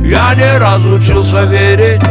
Я не разучился верить,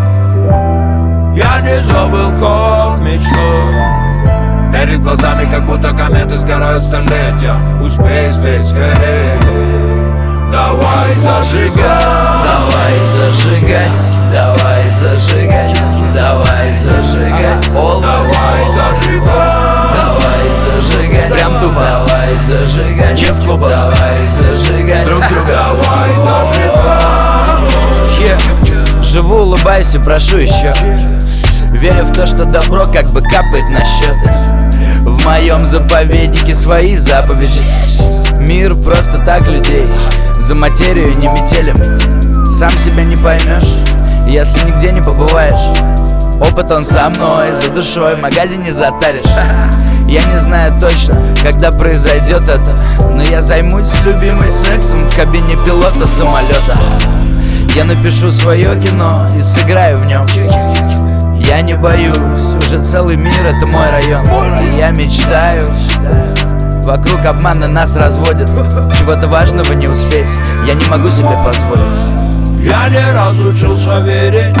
я не забыл, как мечтать. Перед глазами как будто кометы сгорают столетия. Успей, успей скорее. Давай зажигать, давай зажигать, давай зажигать, давай зажигать, давай зажигать, давай зажигать, прям тупо. Давай зажигать, не в клубах, давай зажигать друг друга. давай зажигать. Живу, улыбаюсь и прошу еще. Верю в то, что добро как бы капает на счет. В моем заповеднике свои заповеди. Мир просто так людей. За материю не метелем. Сам себя не поймешь, если нигде не побываешь. Опыт он со мной, за душой в магазине затаришь. Я не знаю точно, когда произойдет это, но я займусь любимой сексом в кабине пилота самолета. Я напишу свое кино и сыграю в нем. Я не боюсь, уже целый мир это мой район. И я мечтаю, вокруг обмана нас разводят. Чего-то важного не успеть, я не могу себе позволить. Я не разучился верить,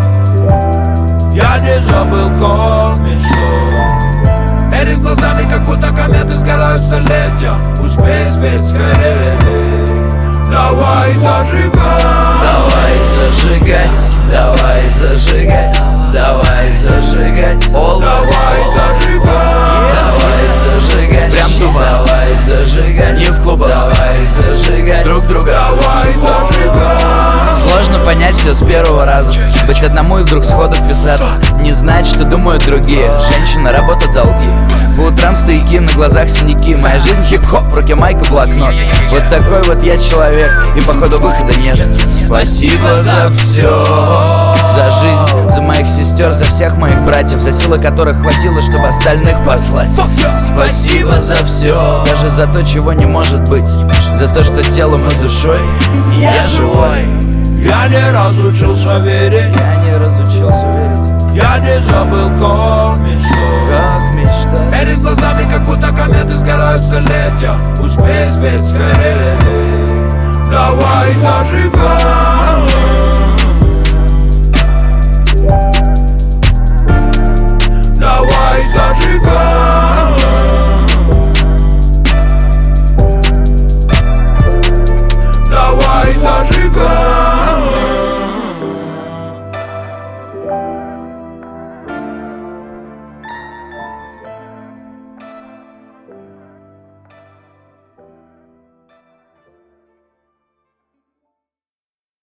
я не забыл, как мечтать. Перед глазами как будто кометы сгорают столетия. Успей, успей скорее. Давай зажигать, давай зажигать, давай зажигать, давай зажигать, давай зажигать, давай зажигать, прям тупо. Давай зажигать, не в клубах, давай зажигать друг друга. давай зажигать. Сложно понять все с первого раза. Быть одному и вдруг сходу вписаться. Не знать, что думают другие. Женщина, работа, долги. По утрам стояки, на глазах синяки. Моя жизнь хип-хоп, в руке майка, блокнот. Вот такой вот я человек, и походу выхода нет. Спасибо за все, за жизнь, за моих сестер, за всех моих братьев, за силы которых хватило, чтобы остальных послать. Спасибо за все, даже за то, чего не может быть. За то, что телом и душой я живой. Я не разучился верить, Я не разучился верить, я не забыл, как мечтать. как мечтать. Перед глазами как будто кометы сгорают столетия. Успей, успей скорее. Давай зажигать,